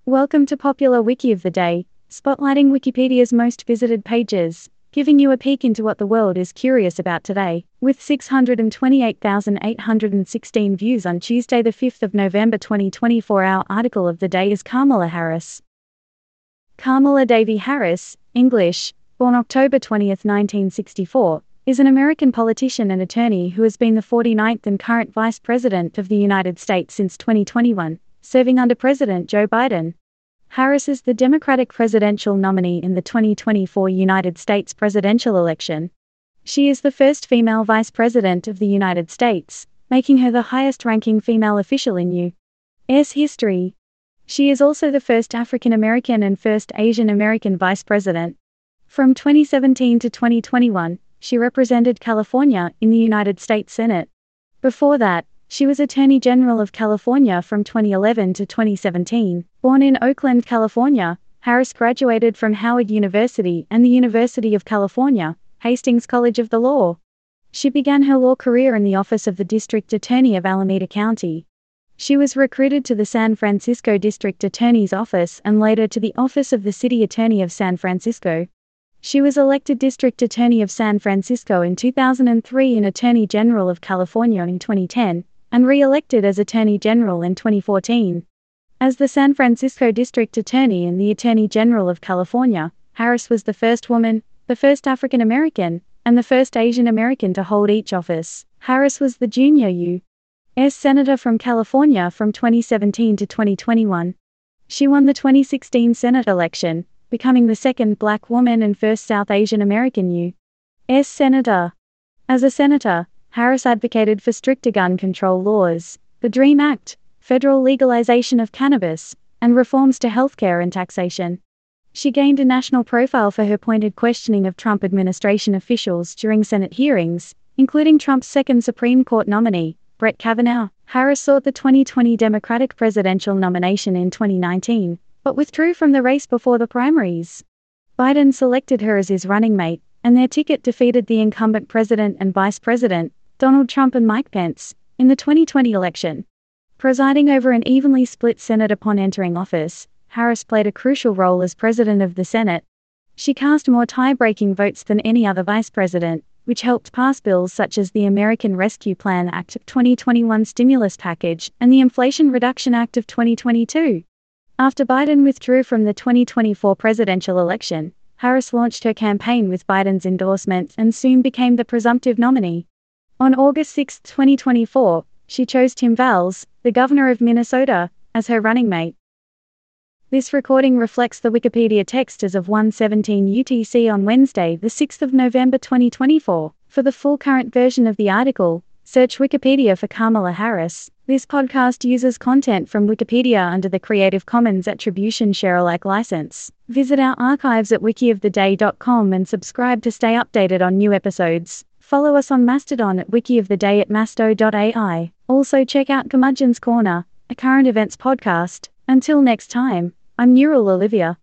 Welcome to Popular Wiki of the Day, spotlighting Wikipedia's most visited pages, giving you a peek into what the world is curious about today. With 628,816 views on Tuesday the 5th of November 2024, our article of the day is Kamala Harris. Kamala Devi Harris, English, born October 20, 1964, is an American politician and attorney who has been the 49th and current Vice President of the United States since 2021, serving under President Joe Biden. Harris is the Democratic presidential nominee in the 2024 United States presidential election. She is the first female Vice President of the United States, making her the highest-ranking female official in U.S. history. She is also the first African American and first Asian American Vice President. From 2017 to 2021, she represented California in the United States Senate. Before that, she was Attorney General of California from 2011 to 2017. Born in Oakland, California, Harris graduated from Howard University and the University of California, Hastings College of the Law. She began her law career in the office of the District Attorney of Alameda County. She was recruited to the San Francisco District Attorney's Office and later to the Office of the City Attorney of San Francisco. She was elected District Attorney of San Francisco in 2003 and Attorney General of California in 2010, and re-elected as Attorney General in 2014. As the San Francisco District Attorney and the Attorney General of California, Harris was the first woman, the first African American, and the first Asian American to hold each office. Harris was the junior U.S. Senator from California from 2017 to 2021. She won the 2016 Senate election, becoming the second Black woman and first South Asian American U.S. Senator. As a senator, Harris advocated for stricter gun control laws, the DREAM Act, federal legalization of cannabis, and reforms to healthcare and taxation. She gained a national profile for her pointed questioning of Trump administration officials during Senate hearings, including Trump's second Supreme Court nominee, Brett Kavanaugh. Harris sought the 2020 Democratic presidential nomination in 2019, but withdrew from the race before the primaries. Biden selected her as his running mate, and their ticket defeated the incumbent president and vice president, Donald Trump and Mike Pence, in the 2020 election. Presiding over an evenly split Senate upon entering office, Harris played a crucial role as president of the Senate. She cast more tie-breaking votes than any other vice president, which helped pass bills such as the American Rescue Plan Act of 2021 stimulus package and the Inflation Reduction Act of 2022. After Biden withdrew from the 2024 presidential election, Harris launched her campaign with Biden's endorsement and soon became the presumptive nominee. On August 6, 2024, she chose Tim Valls, the governor of Minnesota, as her running mate. This recording reflects the Wikipedia text as of 1:17 UTC on Wednesday, the 6th of November 2024. For the full current version of the article, search Wikipedia for Kamala Harris. This podcast uses content from Wikipedia under the Creative Commons Attribution Share-alike license. Visit our archives at wikioftheday.com and subscribe to stay updated on new episodes. Follow us on Mastodon at wikioftheday@masto.ai. Also check out Curmudgeon's Corner, a current events podcast. Until next time, I'm Neural Olivia.